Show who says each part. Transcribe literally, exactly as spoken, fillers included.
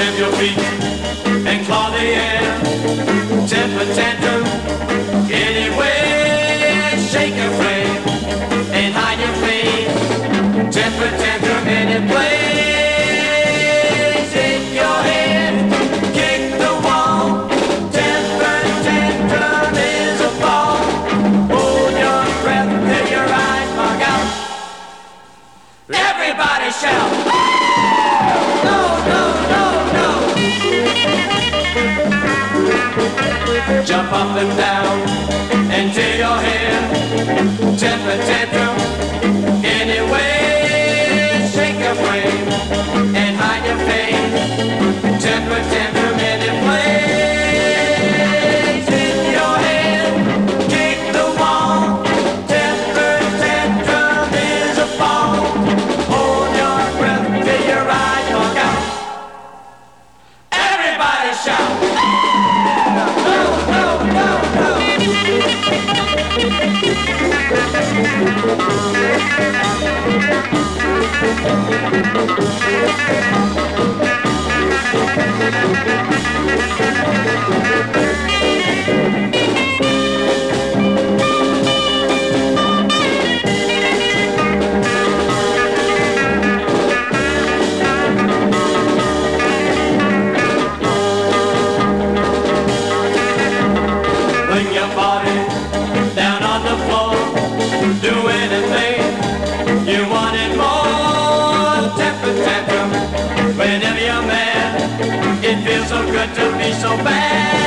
Speaker 1: Stamp your feet and claw the air. Temper tantrum anywhere. Shake a frame and hide your face. Temper tantrum any place. Hit your head, kick the wall. Temper tantrum is a ball. Hold your breath till your eyes bug out. Everybody shout. No, no, no, no. Jump up and down and tear your hair. Temper tantrum anyway. Shake a frame and hide your face. Temper tantrum any place. Hit your head, kick the wall. Temper tantrum is a ball. Hold your breath till your eyes bug out. Everybody shout. No, no, no, no. Bring your body down on the floor. Do anything you wanted more. Temper tantrum whenever you're mad. It feels so good to be so bad.